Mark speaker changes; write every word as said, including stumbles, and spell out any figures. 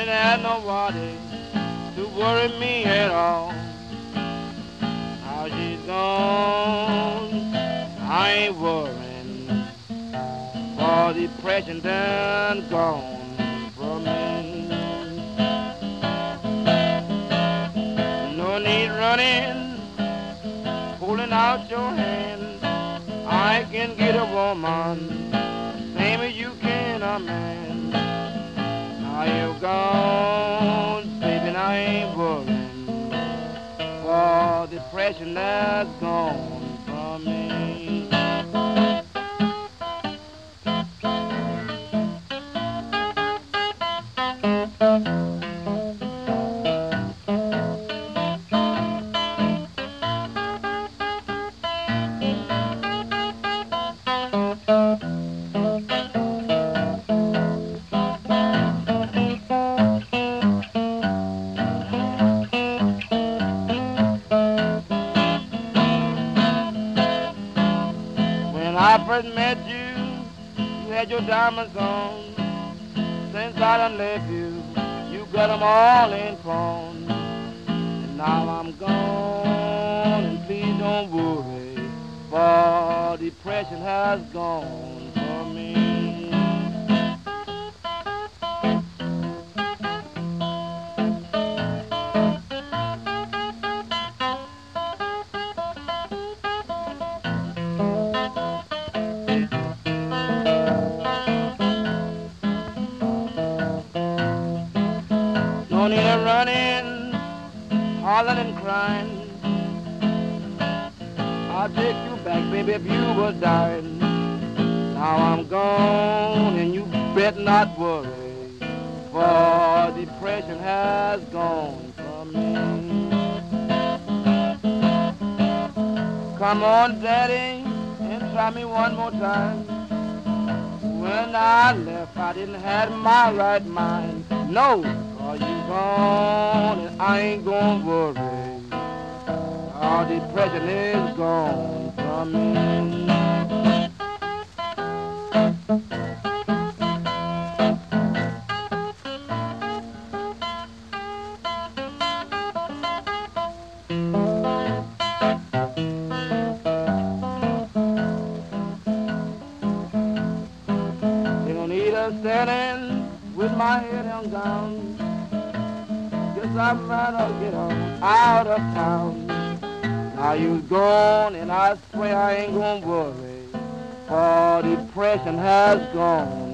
Speaker 1: didn't have nobody to worry me at all. Now she's gone, I ain't worrying, for depression done gone from me. No need running, holding out your hand. I can get a woman, same as you can a man. Now you're gone, baby, and I ain't worrying, for depression that's gone from me. When I first met you, you had your diamonds on. Since I done left you, you got them all in pawn. And now I'm gone, and please don't worry, for depression has gone from me. No need of running, hollering and crying. I'll take you back, baby, if you were dying. Now I'm gone, and you better not worry, for depression has gone from me. Come on, Daddy, and try me one more time. When I left, I didn't have my right mind. No, cause you gone, and I ain't gonna worry. Our depression is gone from me. They don't need us standing with my head hung down. Guess I'd rather get on out of town. Now you're gone, and I swear I ain't gonna worry, for depression has gone